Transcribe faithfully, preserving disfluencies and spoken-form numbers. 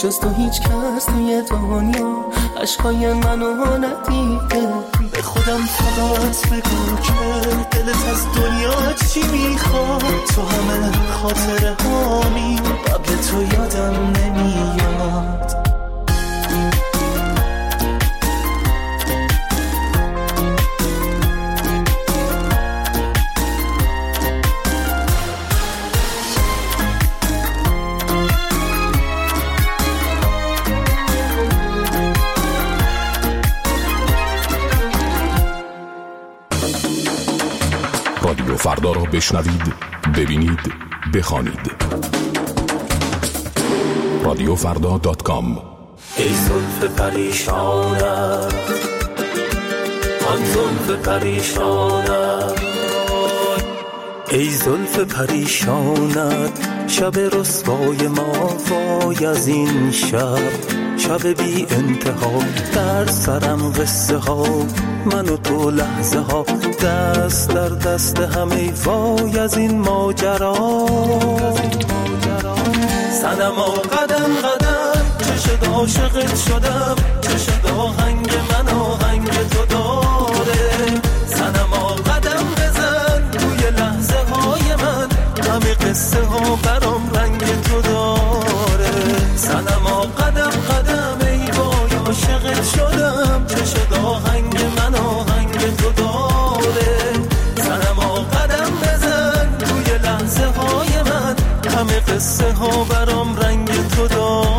جز تو هیچ کس توی دنیا عشقای منو ندیده. به خودم فقط بگو که دلت از دنیا چی میخواد، تو همه خاطره هامی قبل تو یادم نمیاد. رادیو فردا را بشنوید، ببینید، بخوانید. رادیو فردا دات کام. ای زلف پریشانت، آن زلف پریشانت، ای زلف پریشانت، شب رسوای ما وای از این شب، شب بی انتها در سرم قصه ها، من و تو لحظه ها دست در دست همه وای از این ماجرا. صنما قدم قدم چشد عاشقت شدم، چشد آهنگ من آهنگ تو داره. صنما قدم بزن توی لحظه های من، همه قصه ها برام رنگ تو داره. صنما قدم قدم ای وای عاشقت شدم، چشد آهنگ من آهنگ تو داره. صنما قدم بزن توی لحظه های من، همه قصه ها برام رنگ تو داره.